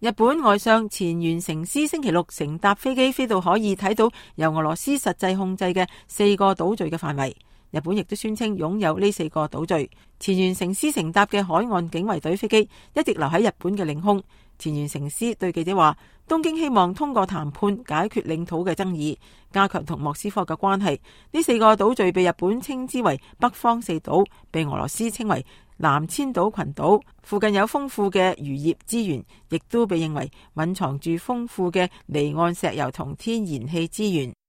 日本外相前原誠司星期六乘搭飛機飛到可以睇到由俄羅斯實際控制嘅4個島嶼嘅範圍。日本亦都宣稱擁有呢4個島嶼。前原誠司乘搭嘅海岸警衛隊飛機一直留喺日本嘅領空。前原誠司對記者話，東京希望通過談判解決領土嘅爭議，加強同莫斯科嘅關係。呢4個島嶼被日本稱之為北方四島，被俄羅斯稱為南千島群島。附近有豐富嘅漁業資源，亦都被認為蘊藏住豐富嘅離岸石油同天然氣資源。